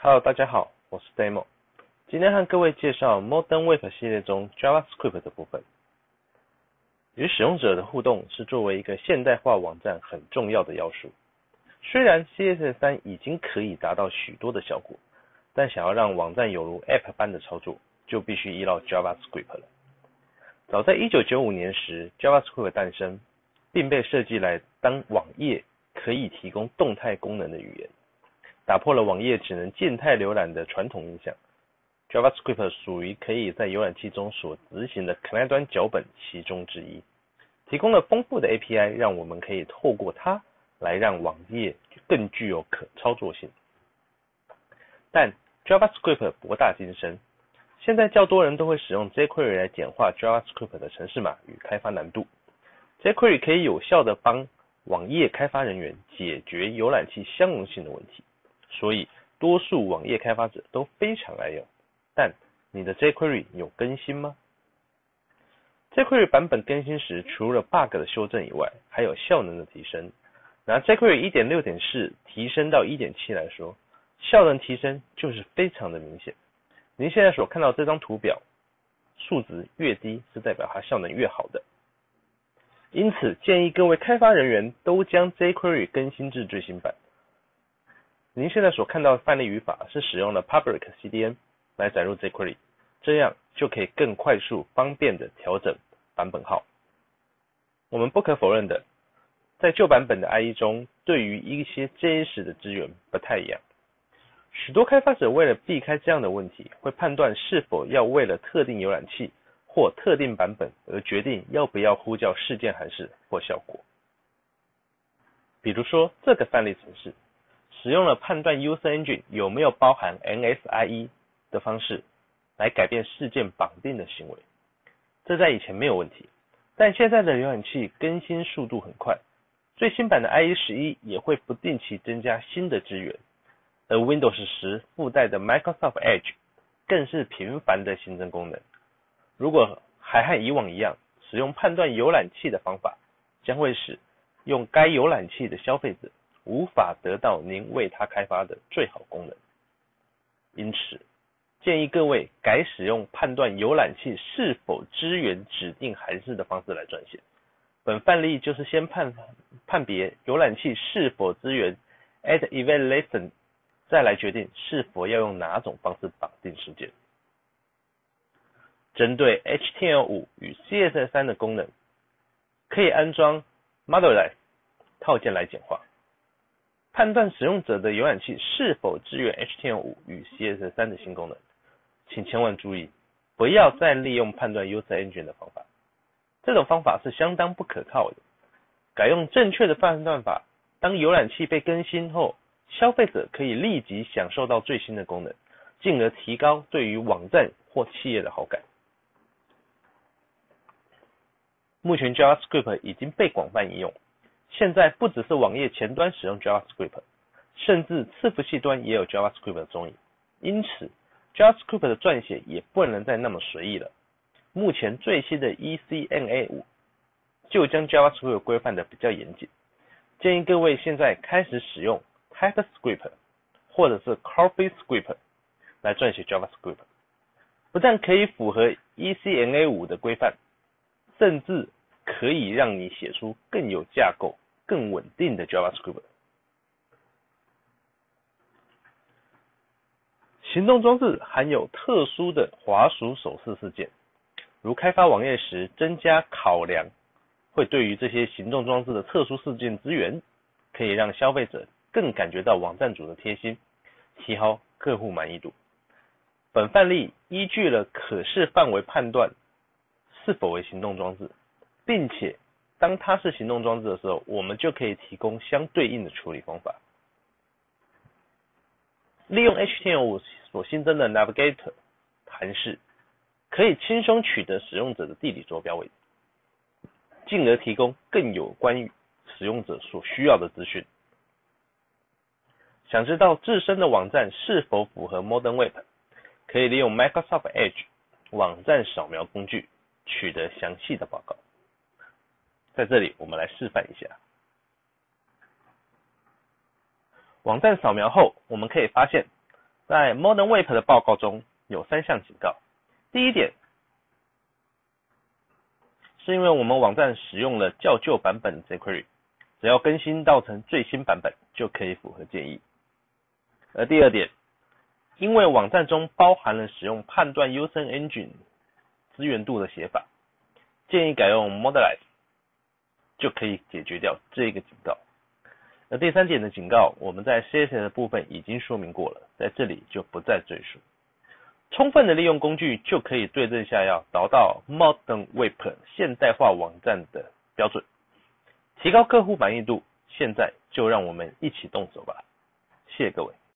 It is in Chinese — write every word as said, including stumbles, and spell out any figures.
Hello， 大家好，我是 Demo， 今天和各位介绍 Modern Web 系列中 JavaScript 的部分。与使用者的互动是作为一个现代化网站很重要的要素。虽然 C S S 三 已经可以达到许多的效果，但想要让网站有如 App 般的操作，就必须依赖 JavaScript 了。早在一九九五年时 ，JavaScript 诞生，并被设计来当网页可以提供动态功能的语言。打破了网页只能静态浏览的传统印象。JavaScript 属于可以在浏览器中所执行的 client 端脚本其中之一，提供了丰富的 A P I， 让我们可以透过它来让网页更具有可操作性。但 JavaScript 博大精深，现在较多人都会使用 jQuery 来简化 JavaScript 的程式码与开发难度。jQuery 可以有效地帮网页开发人员解决浏览器相容性的问题。所以，多数网页开发者都非常爱用。但你的 jQuery 有更新吗？ jQuery 版本更新时，除了 bug 的修正以外，还有效能的提升。拿 jQuery 一点六点四 提升到 一点七 来说，效能提升就是非常的明显。您现在所看到这张图表，数值越低是代表它效能越好的。因此，建议各位开发人员都将 jQuery 更新至最新版。您现在所看到的范例语法是使用了 Public C D N 来载入 jQuery， 这样就可以更快速方便的调整版本号。我们不可否认的，在旧版本的 I E 中，对于一些 J S 的资源不太一样。许多开发者为了避开这样的问题，会判断是否要为了特定浏览器或特定版本而决定要不要呼叫事件函数或效果。比如说这个范例程式，使用了判断 User Engine 有没有包含 N S I E 的方式来改变事件绑定的行为。这在以前没有问题，但现在的浏览器更新速度很快，最新版的 I E 十一也会不定期增加新的资源，而 Windows 十附带的 Microsoft Edge 更是频繁的新增功能。如果还和以往一样，使用判断浏览器的方法，将会使用该浏览器的消费者无法得到您为他开发的最好功能。因此，建议各位改使用判断浏览器是否支援指定函数的方式来撰写。本范例就是先判判别浏览器是否支援 add event lesson， 再来决定是否要用哪种方式绑定事件。针对 H T M L 五 与 C S S 三 的功能，可以安装 Modulize 套件来简化。判断使用者的浏览器是否支援 H T M L 五 与 C S S 三 的新功能，请千万注意，不要再利用判断 User Engine 的方法，这种方法是相当不可靠的。改用正确的判断法，当浏览器被更新后，消费者可以立即享受到最新的功能，进而提高对于网站或企业的好感。目前 JavaScript 已经被广泛应用，现在不只是网页前端使用 JavaScript， 甚至伺服器端也有 JavaScript 的踪影。因此 JavaScript 的撰写也不能再那么随意了。目前最新的 E C M A 五 就将 JavaScript 规范的比较严谨，建议各位现在开始使用 TypeScript 或者是 CoffeeScript 来撰写 JavaScript， 不但可以符合 E C M A 五 的规范，甚至可以让你写出更有架构、更稳定的 JavaScript。行动装置含有特殊的滑鼠手势事件，如开发网页时增加考量，会对于这些行动装置的特殊事件资源，可以让消费者更感觉到网站主的贴心，提高客户满意度。本范例依据了可视范围判断是否为行动装置，并且当它是行动装置的时候，我们就可以提供相对应的处理方法。利用 H T M L 五 所新增的 Navigator 函式，可以轻松取得使用者的地理坐标位置，进而提供更有关于使用者所需要的资讯。想知道自身的网站是否符合 Modern Web， 可以利用 Microsoft Edge 网站扫描工具取得详细的报告。在这里我们来示范一下。网站扫描后，我们可以发现在 Modern Web 的报告中有三项警告。第一点，是因为我们网站使用了较旧版本的 jQuery， 只要更新到成最新版本就可以符合建议。而第二点，因为网站中包含了使用判断 User Engine 资源度的写法，建议改用 Modelize 就可以解决掉这个警告。而第三点的警告，我们在 C S S 的部分已经说明过了，在这里就不再赘述。充分的利用工具就可以对症下药，达到 Modern Web 现代化网站的标准，提高客户满意度。现在就让我们一起动手吧，谢谢各位。